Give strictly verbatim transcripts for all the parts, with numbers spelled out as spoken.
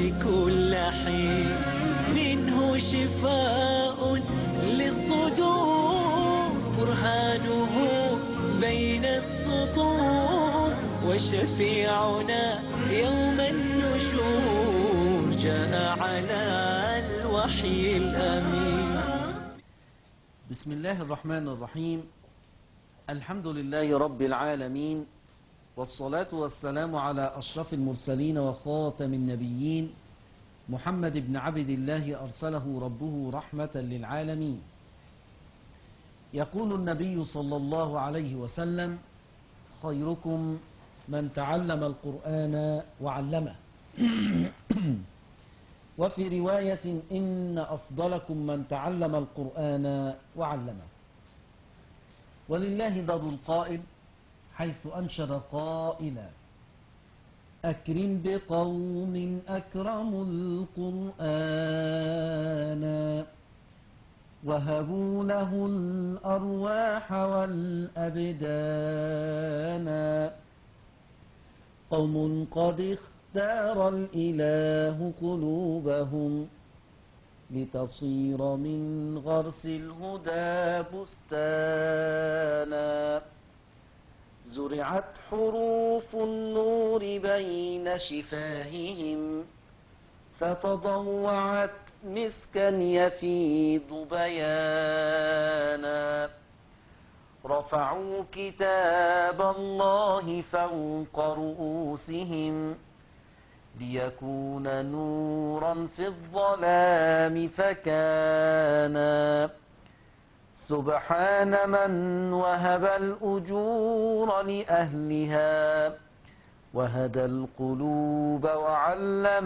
في كل حين، منه شفاء للصدور، برهانه بين السطور، وشفيعنا يوم النشور جاء على الوحي الأمين. بسم الله الرحمن الرحيم. الحمد لله رب العالمين، والصلاة والسلام على أشرف المرسلين وخاتم النبيين، محمد بن عبد الله أرسله ربه رحمة للعالمين. يقول النبي صلى الله عليه وسلم: خيركم من تعلم القرآن وعلمه. وفي رواية: إن أفضلكم من تعلم القرآن وعلمه. ولله در القائل حيث أنشد قائلا: أكرم بقوم أكرموا القرآن، وهبوا له الأرواح والأبدان. قوم قد اختار الإله قلوبهم، لتصير من غرس الهدى بستانا. زرعت حروف النور بين شفاههم، فتضوعت مسكا يفيض بيانا. رفعوا كتاب الله فوق رؤوسهم، ليكون نورا في الظلام فكانا. سبحان من وهب الأجور لأهلها، وهدى القلوب وعلم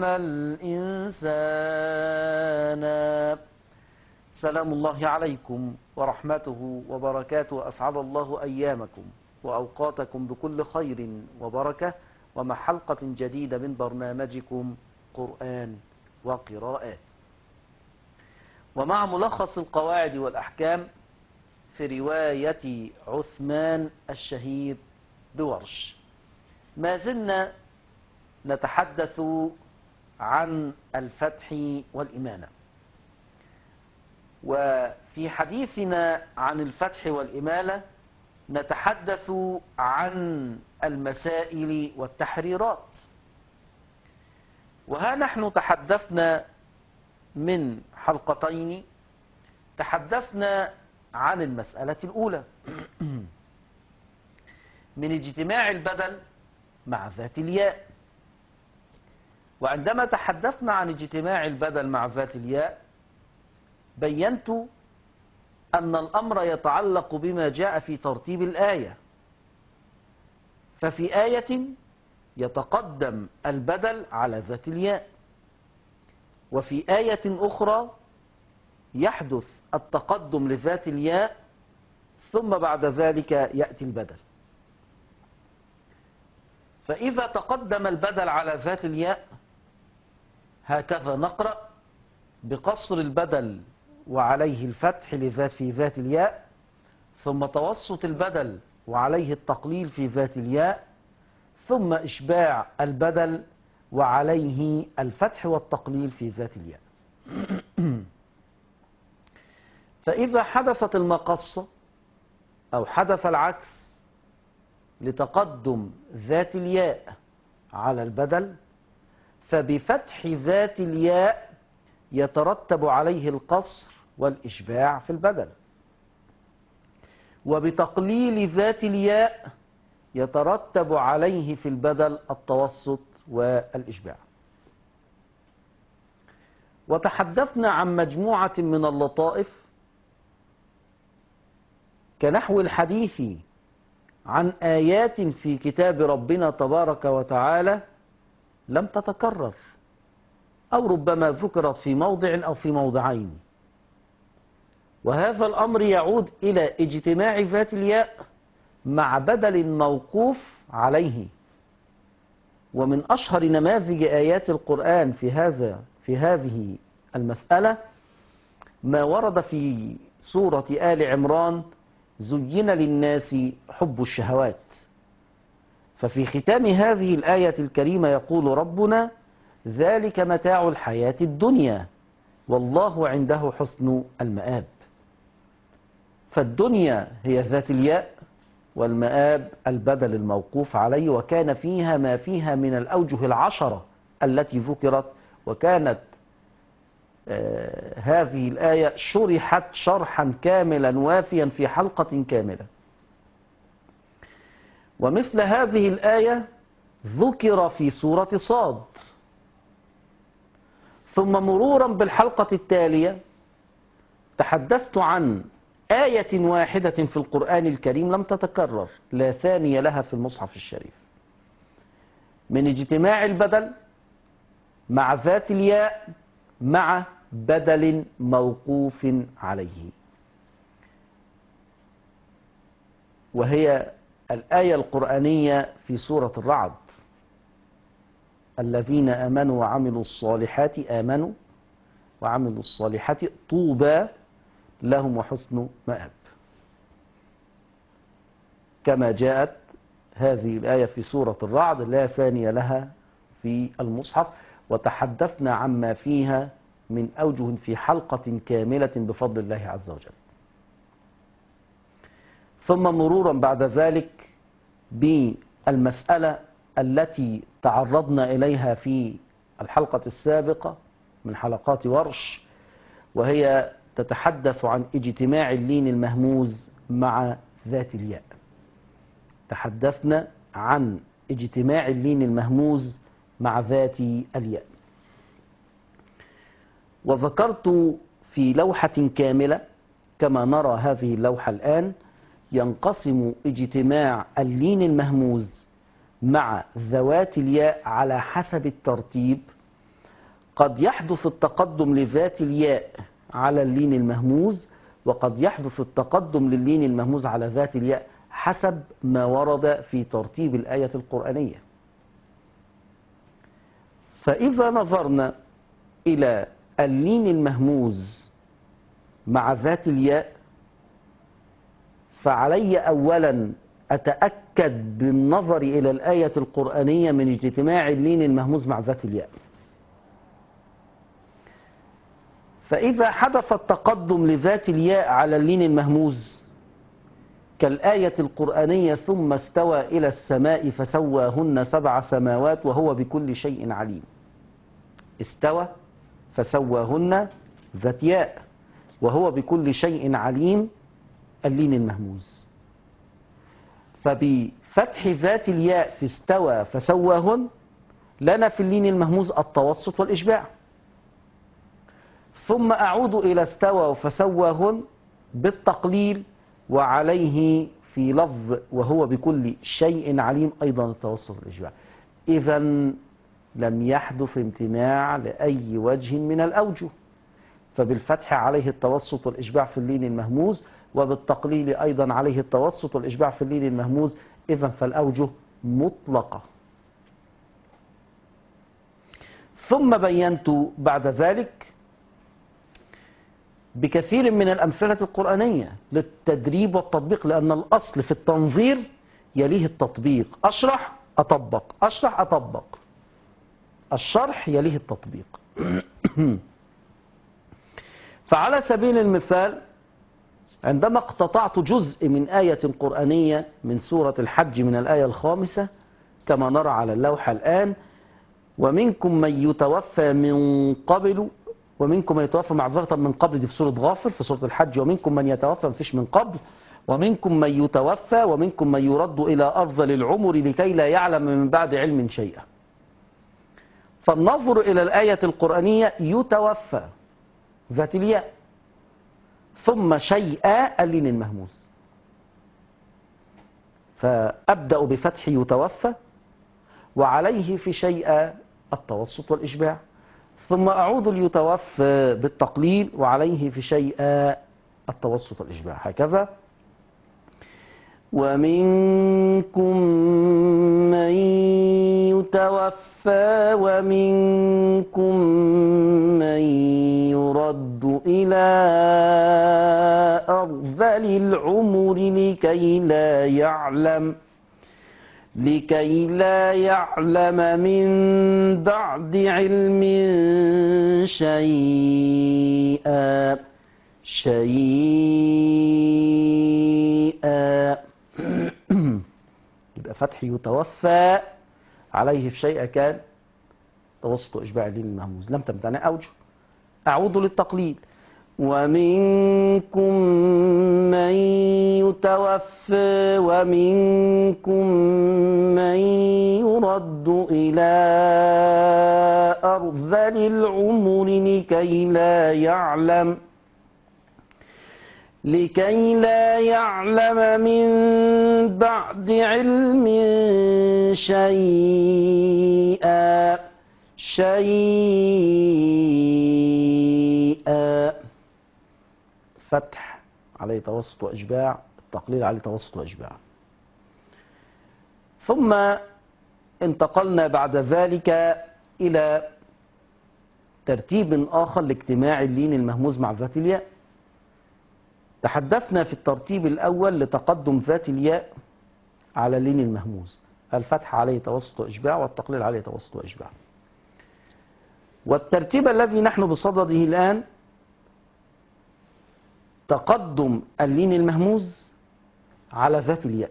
الإنسان. سلام الله عليكم ورحمته وبركاته، أسعد الله أيامكم وأوقاتكم بكل خير وبركة، ومع حلقة جديدة من برنامجكم قرآن وقراءات، ومع ملخص القواعد والأحكام في رواية عثمان الشهير بورش. ما زلنا نتحدث عن الفتح والإمالة، وفي حديثنا عن الفتح والإمالة نتحدث عن المسائل والتحريرات. وها نحن تحدثنا من حلقتين، تحدثنا عن المسألة الأولى من اجتماع البدل مع ذات الياء. وعندما تحدثنا عن اجتماع البدل مع ذات الياء بينت أن الأمر يتعلق بما جاء في ترتيب الآية. ففي آية يتقدم البدل على ذات الياء، وفي آية أخرى يحدث التقدم لذات الياء، ثم بعد ذلك يأتي البدل. فإذا تقدم البدل على ذات الياء هكذا نقرأ: بقصر البدل وعليه الفتح لذات في ذات الياء، ثم توسط البدل وعليه التقليل في ذات الياء، ثم إشباع البدل وعليه الفتح والتقليل في ذات الياء. فإذا حدثت المقصة أو حدث العكس لتقدم ذات الياء على البدل، فبفتح ذات الياء يترتب عليه القصر والإشباع في البدل، وبتقليل ذات الياء يترتب عليه في البدل التوسط والإشباع. وتحدثنا عن مجموعة من اللطائف، كنحو الحديث عن آيات في كتاب ربنا تبارك وتعالى لم تتكرر، أو ربما ذكرت في موضع أو في موضعين، وهذا الأمر يعود إلى اجتماع ذات الياء مع بدل موقوف عليه. ومن أشهر نماذج آيات القرآن في هذا في هذه المسألة ما ورد في سورة آل عمران: زين للناس حب الشهوات. ففي ختام هذه الآية الكريمة يقول ربنا: ذلك متاع الحياة الدنيا والله عنده حسن المآب. فالدنيا هي ذات الياء، والمآب البدل الموقوف عليه، وكان فيها ما فيها من الأوجه العشرة التي ذكرت، وكانت آه هذه الآية شرحت شرحا كاملا وافيا في حلقة كاملة. ومثل هذه الآية ذكر في سورة صاد. ثم مرورا بالحلقة التالية تحدثت عن آية واحدة في القرآن الكريم لم تتكرر، لا ثانية لها في المصحف الشريف، من اجتماع البدل مع ذات الياء مع بدل موقوف عليه، وهي الآية القرآنية في سورة الرعد: الذين آمنوا وعملوا الصالحات آمنوا وعملوا الصالحات طوبى لهم وحسن مآب، كما جاءت هذه الآية في سورة الرعد لا ثانية لها في المصحف، وتحدثنا عما فيها من أوجه في حلقة كاملة بفضل الله عز وجل. ثم مرورا بعد ذلك بالمسألة التي تعرضنا إليها في الحلقة السابقة من حلقات ورش، وهي تتحدث عن اجتماع اللين المهموز مع ذات الياء. تحدثنا عن اجتماع اللين المهموز مع ذات الياء، وذكرت في لوحة كاملة كما نرى هذه اللوحة الآن ينقسم اجتماع اللين المهموز مع ذوات الياء على حسب الترتيب. قد يحدث التقدم لذات الياء على اللين المهموز، وقد يحدث التقدم لللين المهموز على ذات الياء حسب ما ورد في ترتيب الآية القرآنية. فإذا نظرنا إلى اللين المهموز مع ذات الياء، فعلي أولا أتأكد بالنظر إلى الآية القرآنية من اجتماع اللين المهموز مع ذات الياء. فإذا حدث التقدم لذات الياء على اللين المهموز كالآية القرآنية: ثم استوى إلى السماء فسواهن سبع سماوات وهو بكل شيء عليم. استوى فسواهن ذات ياء، وهو بكل شيء عليم اللين المهموز. فبفتح ذات الياء في استوى فسواهن لنا في اللين المهموز التوسط والإشباع، ثم أعود إلى استوى فسواهن بالتقليل، وعليه في لفظ وهو بكل شيء عليم أيضا التوسط والإشباع. إذا لم يحدث امتناع لأي وجه من الأوجه، فبالفتح عليه التوسط والإشباع في اللين المهموز، وبالتقليل أيضا عليه التوسط والإشباع في اللين المهموز. إذا فالأوجه مطلقة. ثم بينت بعد ذلك بكثير من الأمثلة القرآنية للتدريب والتطبيق، لأن الأصل في التنظير يليه التطبيق. أشرح أطبق، أشرح أطبق، الشرح يليه التطبيق. فعلى سبيل المثال عندما اقتطعت جزء من آية قرآنية من سورة الحج من الآية الخامسة كما نرى على اللوحة الآن: ومنكم من يتوفى من قبل ومنكم من يتوفى معذرة من قبل، دي في سورة غافر. في سورة الحج ومنكم من يتوفى مفيش من قبل، ومنكم من يتوفى ومنكم من يرد إلى أرذل العمر لكي لا يعلم من بعد علم شيئا. فالنظر إلى الآية القرآنية: يتوفى ذات الياء، ثم شيئا اللين المهموز، فأبدأ بفتح يتوفى، وعليه في شيئا التوسط والإشباع، ثم أعود ليتوفى بالتقليل، وعليه في شيئا التوسط والإشباع، هكذا. ومنكم من يتوفى ومنكم من يرد إلى أرذل العمر لكي لا يعلم لكي لا يعلم من بعد علم شيئا شيئا يبقى فتح يتوفى عليه في شيء كان توسط إشباع اللين المهموز لم تمتنع أوجه. أعود للتقليد. ومنكم من يتوفى ومنكم من يرد إلى أرذل العمر لكي لا يعلم لكي لا يعلم من بعد علم شيئا شيئا فتح عليه توسط وإشباع، التقليل عليه توسط وإشباع. ثم انتقلنا بعد ذلك إلى ترتيب آخر لاجتماع اللين المهموز مع ذات الياء. تحدثنا في الترتيب الأول لتقدم ذات الياء على اللين المهموز، الفتح عليه توسط وإشباع والتقليل عليه توسط وإشباع. والترتيب الذي نحن بصدده الآن تقدم اللين المهموز على ذات الياء.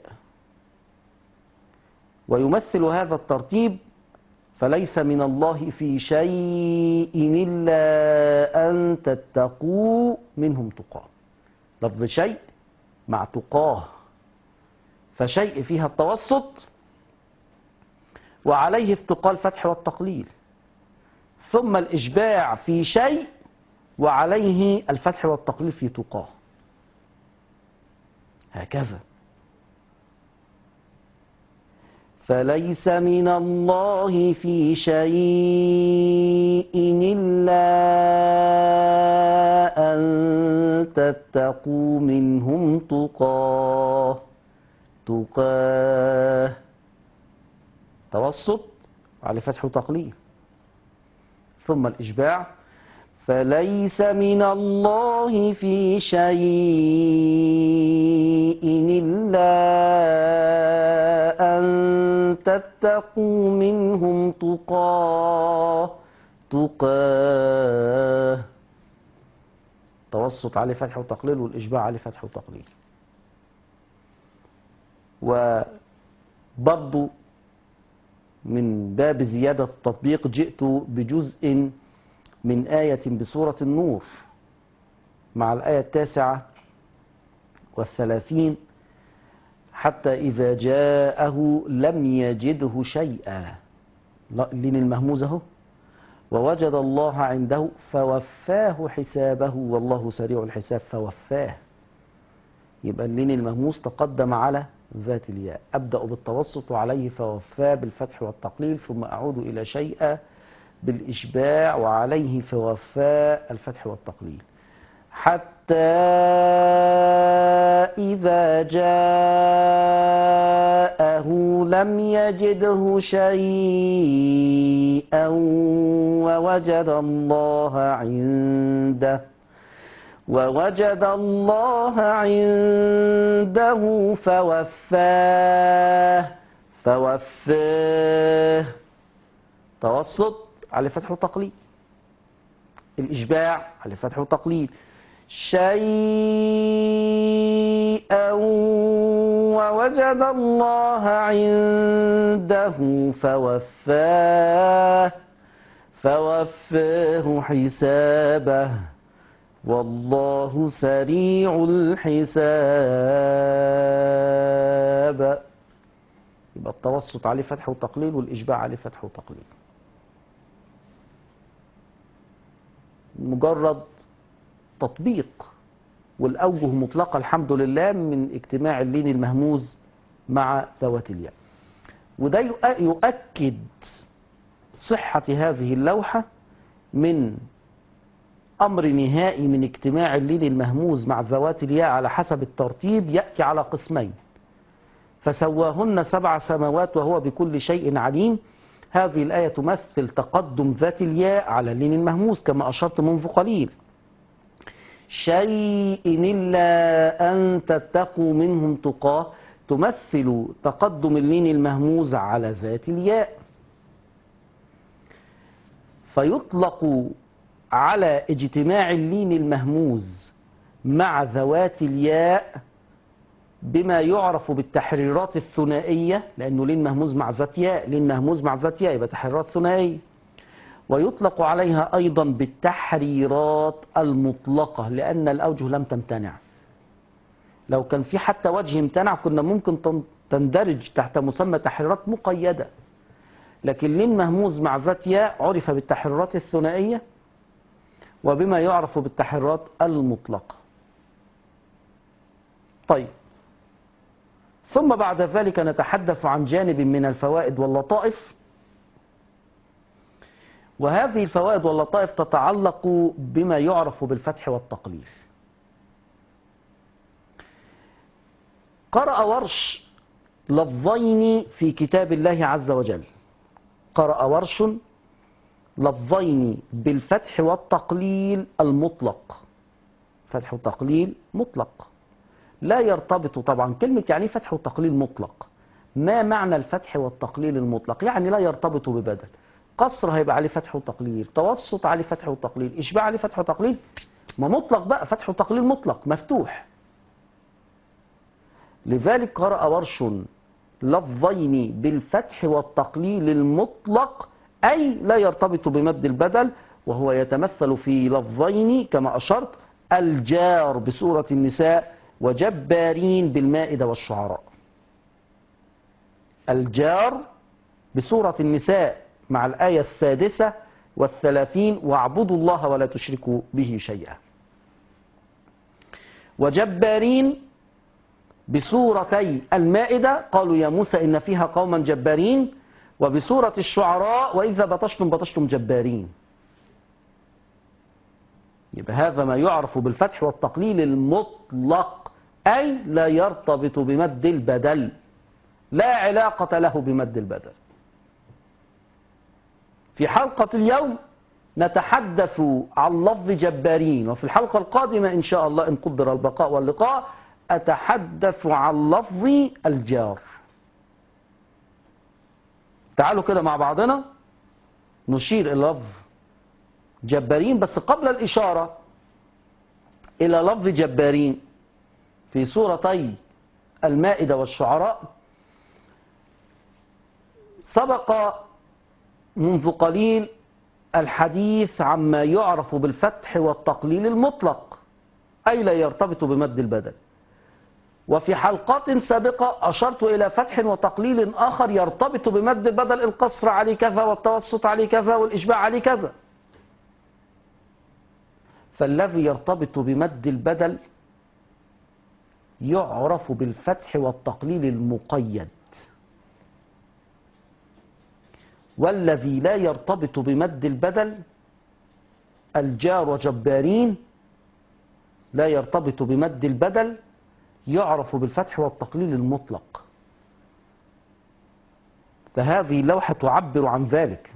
ويمثل هذا الترتيب فليس من الله في شيء إلا أن تتقوا منهم تقاه. لفظ شيء مع تقاه، فشيء فيها التوسط وعليه افتقال الفتح والتقليل، ثم الإشباع في شيء وعليه الفتح والتقليل في تقاه، هكذا. فليس من الله في شيء إلا أن تتقوا منهم تقاه تقاه توسط على فتح وتقليل، ثم الإشباع فليس من الله في شيء إلا أن تتقوا منهم تقاه تقاه توسط عليه فتح وتقليل والإشباع عليه فتح وتقليل. وبرضو من باب زيادة التطبيق جئت بجزء من آية بسورة النور مع الآية التاسعة والثلاثين: حتى إذا جاءه لم يجده شيئا، اللين المهموزة، ووجد الله عنده فوفاه حسابه والله سريع الحساب. فوفاه، يبقى اللين المهموز تقدم على ذات الياء. أبدأ بالتوسط وعليه فوفاه بالفتح والتقليل، ثم أعود إلى شيء بالإشباع وعليه فوفاه الفتح والتقليل. حتى إذا جاءه لم يجده شيئا ووجد الله عنده ووجد الله عنده فوفاه فوفاه توسط على فتح وتقليل، الإشباع على فتح وتقليل. شيئا ووجد الله عنده فوفاه فوفاه حسابه والله سريع الحساب. يبقى التوسط عليه فتح وتقليل والإشباع عليه فتح وتقليل. مجرد تطبيق، والأوجه مطلقة الحمد لله من اجتماع اللين المهموز مع ذوات الياء. وده يؤكد صحة هذه اللوحة من أمر نهائي من اجتماع اللين المهموز مع ذوات الياء على حسب الترتيب يأتي على قسمين: فسواهن سبع سماوات وهو بكل شيء عليم. هذه الآية تمثل تقدم ذات الياء على اللين المهموز كما أشرت منذ قليل. شيء إلا أن تتقوا منهم تقاه تمثل تقدم اللين المهموز على ذات الياء، فيطلق على اجتماع اللين المهموز مع ذوات الياء بما يعرف بالتحريرات الثنائية، لأنه لين مهموز مع ذات ياء، لين مهموز مع ذات ياء يبقى تحريرات ثنائية. ويطلق عليها أيضا بالتحريرات المطلقة، لأن الأوجه لم تمتنع. لو كان في حتى وجه امتنع كنا ممكن تندرج تحت مسمى تحريرات مقيدة، لكن لين مهموز مع ذات ياء عرف بالتحريرات الثنائية وبما يعرف بالتحريرات المطلقة. طيب، ثم بعد ذلك نتحدث عن جانب من الفوائد واللطائف، وهذه الفوائد واللطائف تتعلق بما يعرف بالفتح والتقليل. قرأ ورش لفظين في كتاب الله عز وجل، قرأ ورش لفظين بالفتح والتقليل المطلق، فتح وتقليل مطلق لا يرتبط. طبعا كلمة يعني فتح وتقليل مطلق، ما معنى الفتح والتقليل المطلق؟ يعني لا يرتبط ببدل. قصر هيبقى عليه فتح وتقليل، توسط عليه فتح وتقليل، إشباع عليه فتح وتقليل، ما مطلق بقى، فتح وتقليل مطلق مفتوح. لذلك قرأ ورش لفظين بالفتح والتقليل المطلق، أي لا يرتبط بمد البدل، وهو يتمثل في لفظين كما أشرت: الجار بسورة النساء، وجبارين بالمائدة والشعراء. الجار بسورة النساء مع الآية السادسة والثلاثين: واعبدوا الله ولا تشركوا به شيئا. وجبارين بسورتي المائدة قالوا يا موسى إن فيها قوما جبارين، وبسورة الشعراء وإذا بطشتم بطشتم جبارين. يبقى هذا ما يعرف بالفتح والتقليل المطلق، أي لا يرتبط بمد البدل، لا علاقة له بمد البدل. في حلقة اليوم نتحدث عن لفظ جبارين، وفي الحلقة القادمة إن شاء الله إن قدر البقاء واللقاء أتحدث عن لفظ الجار. تعالوا كده مع بعضنا نشير إلى لفظ جبارين، بس قبل الإشارة إلى لفظ جبارين في سورتي المائدة والشعراء، سبق منذ قليل الحديث عما يعرف بالفتح والتقليل المطلق، أي لا يرتبط بمد البدل. وفي حلقات سابقة أشرت إلى فتح وتقليل آخر يرتبط بمد البدل، القصر عليه كذا، والتوسط عليه كذا، والإشباع عليه كذا. فالذي يرتبط بمد البدل يعرف بالفتح والتقليل المقيد، والذي لا يرتبط بمد البدل الجار وجبارين لا يرتبط بمد البدل يعرف بالفتح والتقليل المطلق. فهذه اللوحة تعبر عن ذلك.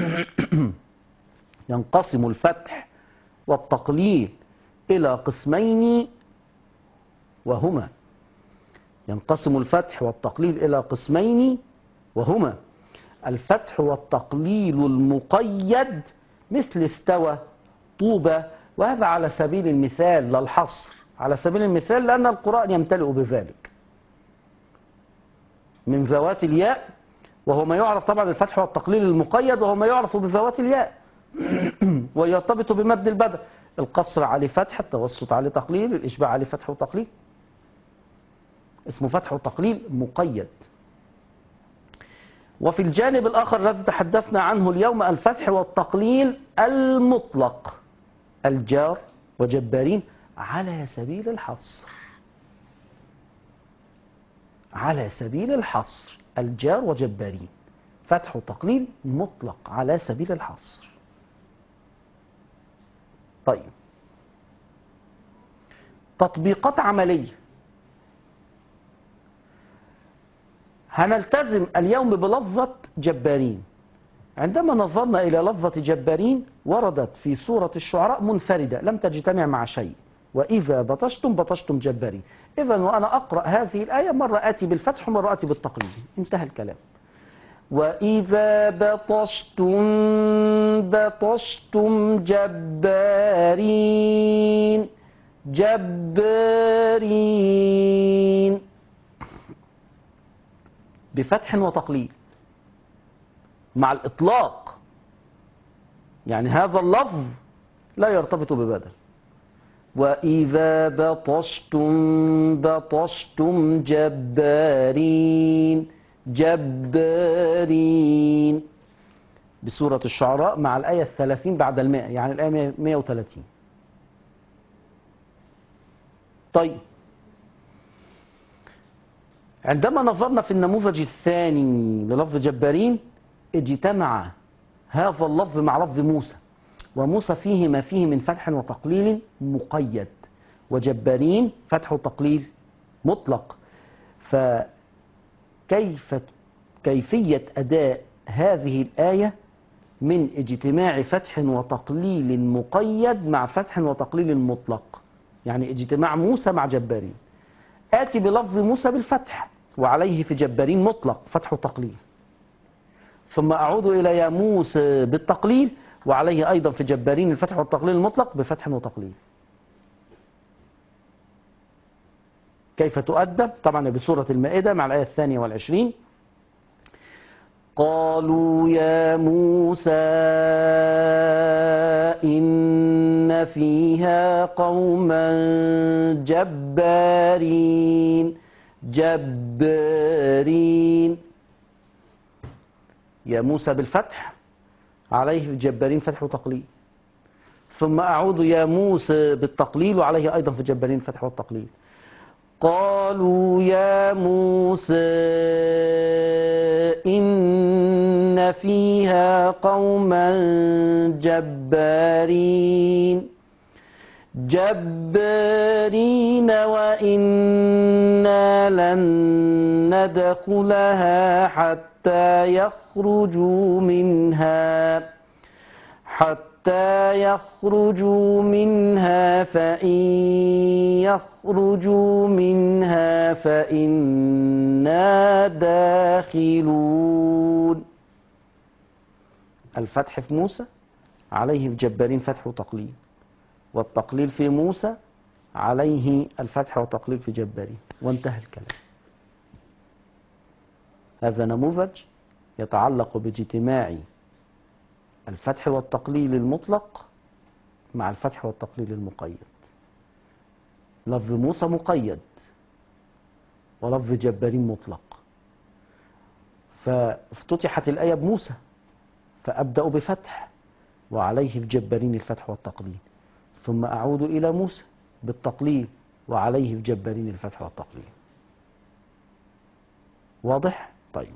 ينقسم الفتح والتقليل إلى قسمين وهما ينقسم الفتح والتقليل إلى قسمين وهما الفتح والتقليل المقيد، مثل استوى، طوبى، وهذا على سبيل المثال لا الحصر، على سبيل المثال لأن القرآن يمتلئ بذلك من ذوات الياء، وهو ما يعرف طبعا الفتح والتقليل المقيد، وهو ما يعرف بذوات الياء ويرتبط بمد البدل. القصر عليه فتح، التوسط عليه تقليل، الإشباع عليه فتح وتقليل، اسمه فتح وتقليل مقيد. وفي الجانب الآخر الذي تحدثنا عنه اليوم الفتح والتقليل المطلق، الجار وجبارين على سبيل الحصر، على سبيل الحصر الجار وجبارين فتح وتقليل مطلق على سبيل الحصر. طيب، تطبيقات عملية. هنلتزم اليوم بلفظة جبارين. عندما نظرنا إلى لفظة جبارين وردت في سورة الشعراء منفردة لم تجتمع مع شيء، وإذا بطشتم بطشتم جبارين. إذا وأنا أقرأ هذه الآية مرة آتي بالفتح ومرة آتي بالتقليد، انتهى الكلام. وإذا بطشتم بطشتم جبارين جبارين بفتح وتقليد مع الإطلاق، يعني هذا اللفظ لا يرتبط ببدل. وإذا بطشتم بطشتم جبارين جبارين بسورة الشعراء مع الآية الثلاثين بعد المائة، يعني الآية مائة وثلاثين. طيب، عندما نظرنا في النموذج الثاني للفظ جبارين اجتمع هذا اللفظ مع لفظ موسى، وموسى فيه ما فيه من فتح وتقليل مقيد، وجبارين فتح وتقليل مطلق. فكيف كيفية أداء هذه الآية من اجتماع فتح وتقليل مقيد مع فتح وتقليل مطلق، يعني اجتماع موسى مع جبارين. آتي بلفظ موسى بالفتح وعليه في جبارين مطلق فتح وتقليل، ثم أعود إلى يا موسى بالتقليل وعليه أيضا في جبارين الفتح والتقليل المطلق بفتح وتقليل. كيف تؤدى؟ طبعا بسورة المائدة مع الآية الثانية والعشرين. قالوا يا موسى إن فيها قوما جبارين جبارين يا موسى بالفتح عليه في جبارين فتح وتقليل، ثم أعود يا موسى بالتقليل وعليه أيضا في جبارين فتح والتقليل. قالوا يا موسى إن فيها قوما جبارين جبارين وإنا لن ندخلها حتى يخرجوا منها حتى يخرجوا منها فإن يخرجوا منها فإنا داخلون. الفتح في موسى عليه في جبارين فتح وتقليل، والتقليل في موسى عليه الفتح والتقليل في جبارين، وانتهى الكلام. هذا نموذج يتعلق باجتماع الفتح والتقليل المطلق مع الفتح والتقليل المقيد. لفظ موسى مقيد ولفظ جبارين مطلق، فافتتحت الآية بموسى فأبدأ بفتح وعليه في جبارين الفتح والتقليل، ثم أعود إلى موسى بالتقليل وعليه في جبارين الفتح والتقليل. واضح؟ طيب،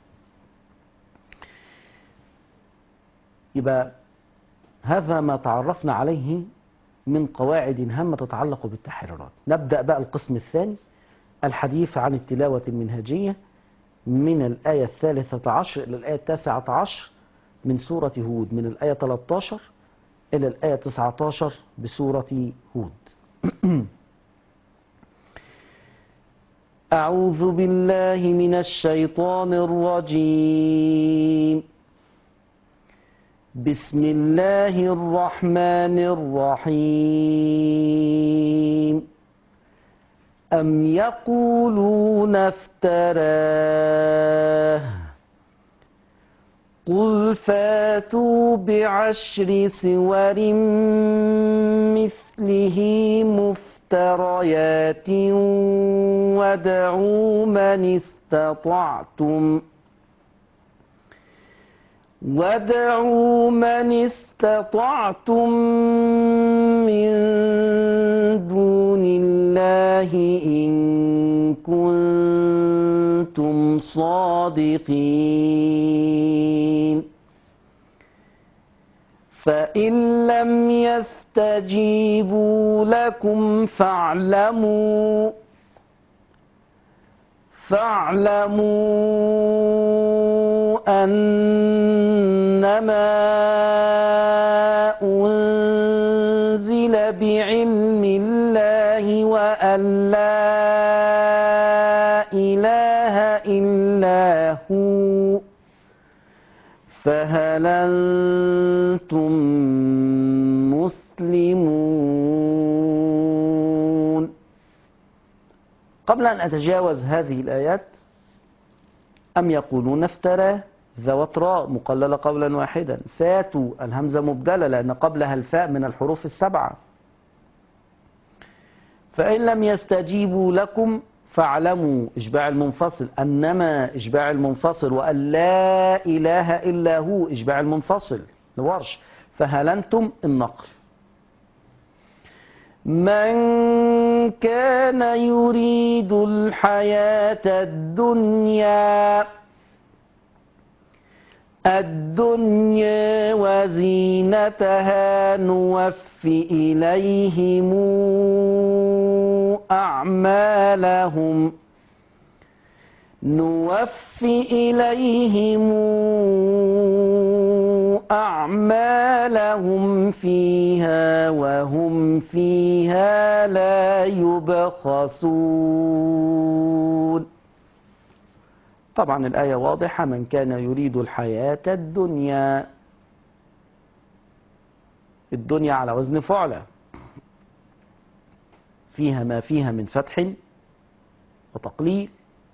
يبقى هذا ما تعرفنا عليه من قواعد هامة تتعلق بالتحريرات. نبدأ بقى القسم الثاني، الحديث عن التلاوة المنهجية من الآية الثالثة عشر إلى الآية التاسعة عشر من سورة هود، من الآية ثلاثة عشر إلى الآية تسعة عشر بسورة هود. أعوذ بالله من الشيطان الرجيم. بسم الله الرحمن الرحيم. أم يقولون افتراه قل فاتوا بعشر سور مثله مفتريات وادعوا من استطعتم وادعوا من استطعتم من دون الله إن كنتم صادقين. فإن لم يستجيبوا لكم فاعلموا فاعلموا أنما أنزل بعلم الله فهل أنتم مسلمون؟ قبل أن أتجاوز هذه الآيات، أم يقولون افترى ذوات راء مقللة قولا واحدا، فاتوا الهمزة مبدلة لأن قبلها الفاء من الحروف السبعة. فإن لم يستجيبوا لكم فاعلموا إشباع المنفصل، أنما إشباع المنفصل، وأن لا إله إلا هو إشباع المنفصل لورش. فهل أنتم النقل. من كان يريد الحياة الدنيا الدنيا وزينتها نوفي إليهم أعمالهم نوفي إليهم أعمالهم فيها وهم فيها لا يبخسون. طبعا الآية واضحة، من كان يريد الحياة الدنيا، الدنيا على وزن فعلة، فيها ما فيها من فتح وتقليل.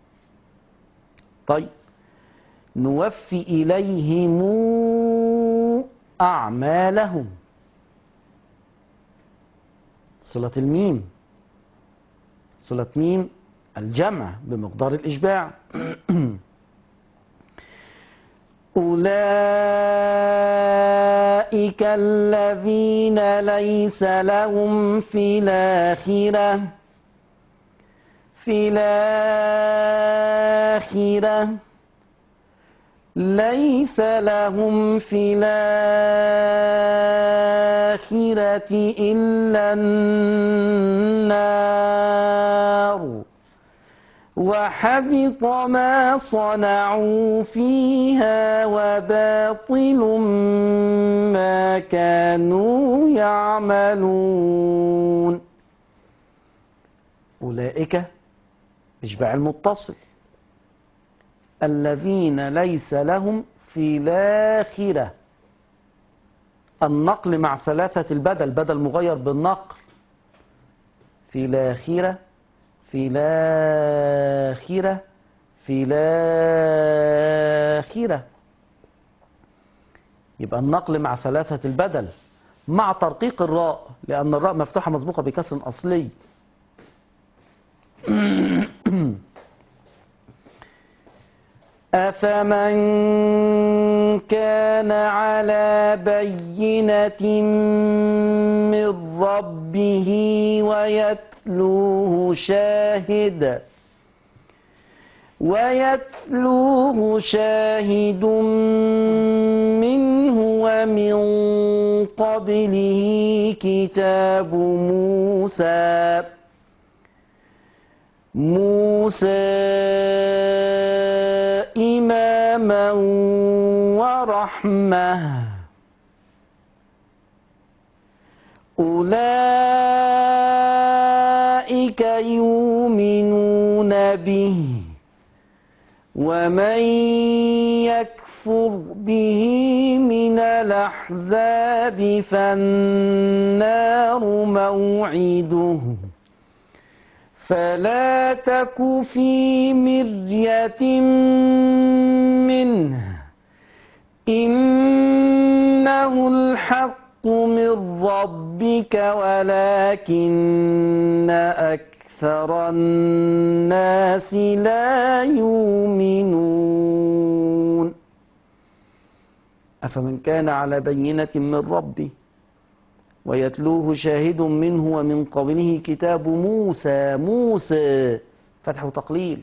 طيب، نوفي إليهم أعمالهم، صلة الميم، صلة ميم الجمع بمقدار الإشباع. أولئك الذين ليس لهم في الآخرة في الآخرة ليس لهم في الآخرة إلا النار وحبط ما صنعوا فيها وباطل ما كانوا يعملون. أولئك إشباع المتصل، الذين ليس لهم في الآخرة، النقل مع ثلاثة البدل، بدل مغير بالنقل، في الآخرة في الآخرة في الآخرة، يبقى النقل مع ثلاثة البدل مع ترقيق الراء، لأن الراء مفتوحة مسبوقة بكسر أصلي. أفمن كان على بينة من ربه ويتلوه شاهد ويتلوه شاهد منه ومن قبله كتاب موسى موسى إماما ورحمة، أولئك يؤمنون به، ومن يكفر به من الأحزاب فالنار موعده، فلا تك في مرية منه إنه الحق من ربك ولكن أكثر الناس لا يؤمنون. أفمن كان على بينة من ربه ويتلوه شاهد منه ومن قبله كتاب موسى موسى فتح وتقليل،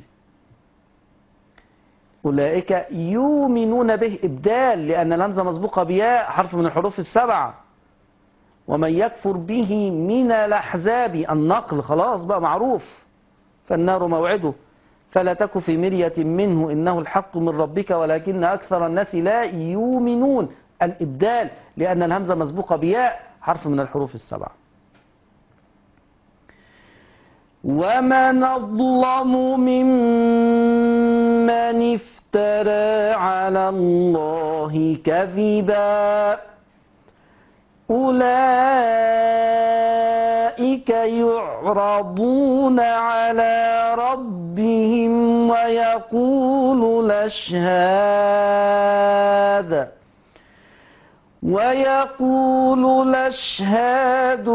أولئك يؤمنون به إبدال لأن الهمزة مسبوقة بياء حرف من الحروف السبعة، ومن يكفر به من الأحزاب النقل خلاص بقى معروف، فالنار موعده، فلا تك في مرية منه إنه الحق من ربك ولكن أكثر الناس لا يؤمنون الإبدال لأن الهمزة مسبوقة بياء حرف من الحروف السبعة. ومن أظلم ممن افترى افترى على الله كذبا أولئك يعرضون على ربهم ويقول الأشهاد ويقول الأشهاد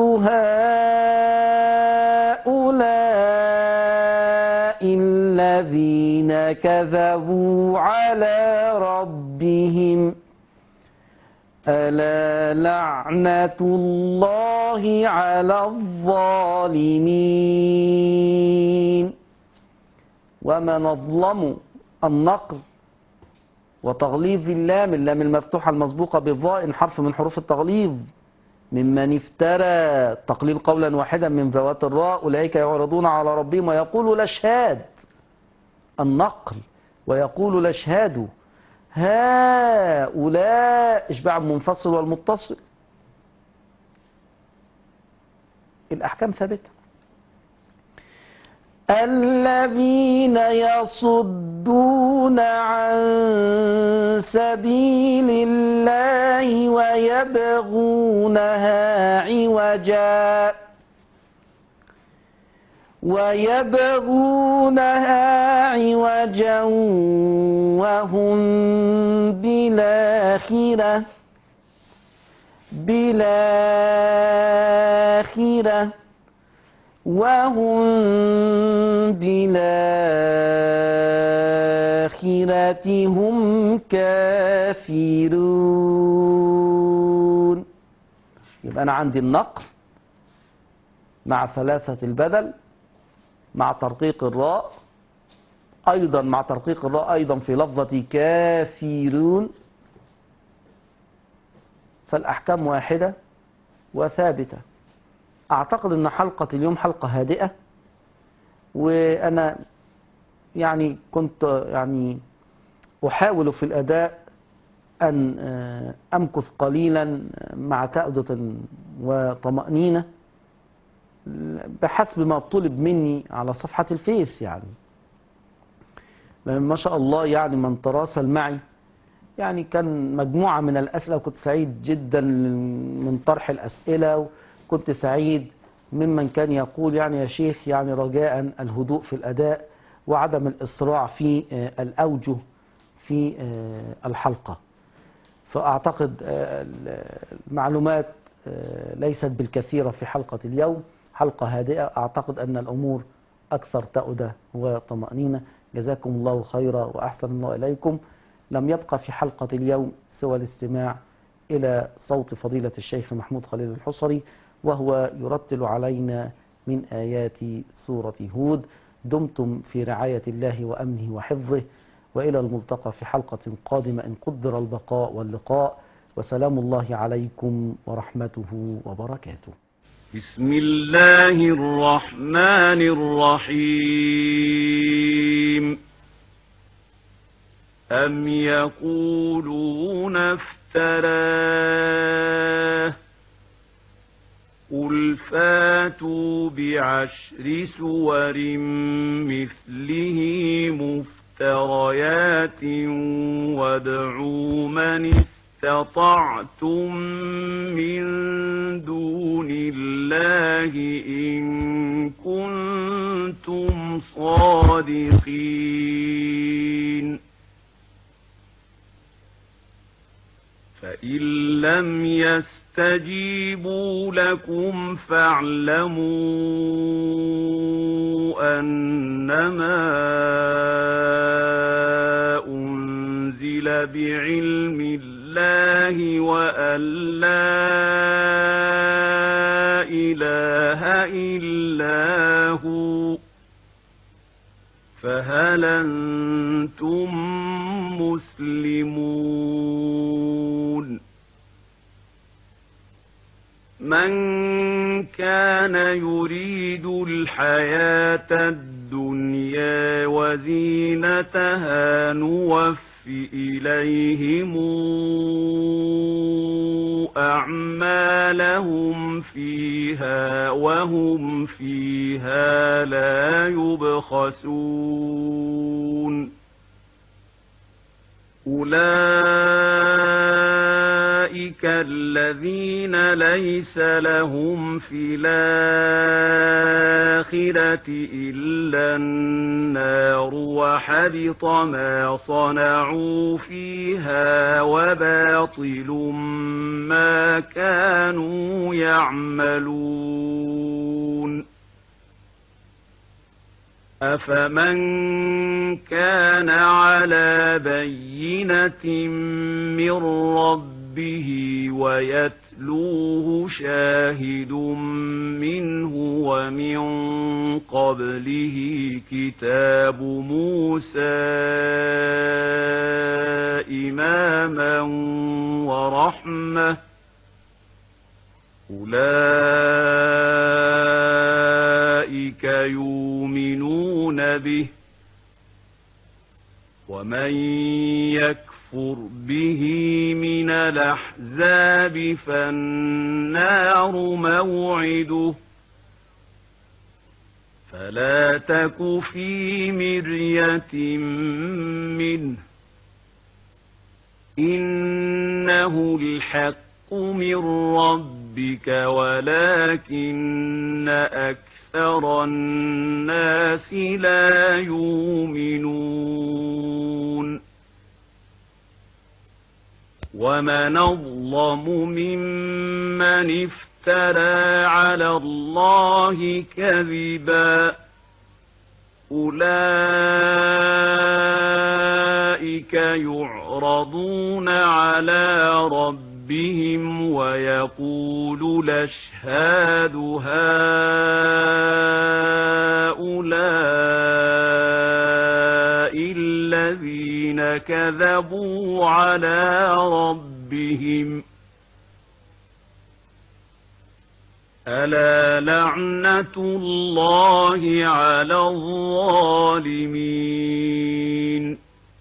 هؤلاء الذين كذبوا على ربهم ألا لعنة الله على الظالمين. ومن أظلم النقل وتغليظ اللام اللام المفتوحة المسبوقة بالظاء حرف من حروف التغليظ ممن افترى تقليل قولا واحدا من ذوات الراء أولئك يعرضون على ربهم ويقول الأشهاد النقل ويقول الأشهاد هؤلاء اشباع المنفصل والمتصل. الأحكام ثابتة. الذين يصدون عن سبيل الله ويبغونها عوجا ويبغونها عوجا وهم بالآخرة بالآخرة وهم بالآخرة هم كافرون. يبقى أنا عندي النقل مع ثلاثة البدل مع ترقيق الراء أيضا مع ترقيق الراء أيضا في لفظة كافرون، فالأحكام واحدة وثابتة. أعتقد أن حلقة اليوم حلقة هادئة، وأنا يعني كنت يعني أحاول في الأداء أن أمكث قليلا مع تأدة وطمأنينة بحسب ما طلب مني على صفحة الفيس. يعني ما شاء الله يعني من تراسل معي يعني كان مجموعة من الأسئلة، وكنت سعيد جدا من طرح الأسئلة، وكنت سعيد ممن كان يقول يعني يا شيخ يعني رجاء الهدوء في الأداء وعدم الإسراع في الأوجه في الحلقة. فأعتقد المعلومات ليست بالكثيرة في حلقة اليوم، حلقة هادئة. أعتقد أن الأمور أكثر تأدة وطمأنينة. جزاكم الله خيرا وأحسن الله إليكم. لم يبقى في حلقة اليوم سوى الاستماع إلى صوت فضيلة الشيخ محمود خليل الحصري وهو يرتل علينا من آيات سورة هود. دمتم في رعاية الله وأمنه وحفظه، وإلى الملتقى في حلقة قادمة إن قدر البقاء واللقاء، وسلام الله عليكم ورحمته وبركاته. بسم الله الرحمن الرحيم. أم يقولون افتراه قل فاتوا بعشر سور مثله مفتريات وادعوا من استطعتم من دون الله إن كنتم صادقين. فإن لم يستجيبوا لكم فاعلموا أنما أنزل بعلم الله وأن لا إله إلا هو، فهل أنتم مسلمون؟ من كان يريد الحياة الدنيا وزينتها نوفي إليهم أعمالهم فيها وهم فيها لا يبخسون. أولئك الذين ليس لهم في الآخرة إلا النار وحبط ما صنعوا فيها وباطل ما كانوا يعملون أفمن كان على بينة من ربه ويتلوه شاهد منه ومن قبله كتاب موسى إماما ورحمة أولئك يؤمنون به ومن يكفر به من الأحزاب فالنار موعده فلا تك في مرية منه إنه الحق من ربك ولكن أكثر الناس لا يؤمنون ومن أظلم ممن افترى على الله كذبا أولئك يعرضون على ربهم ويقول الأشهاد هؤلاء الذين كذبوا على ربهم ألا لعنة الله على الظالمين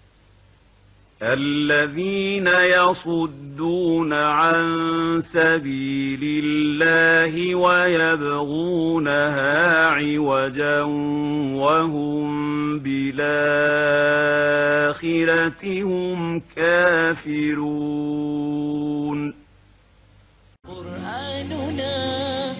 الذين يصدون عن سبيل الله ويبغونها عوجا وهم بالآخرة هم كافرون قرآننا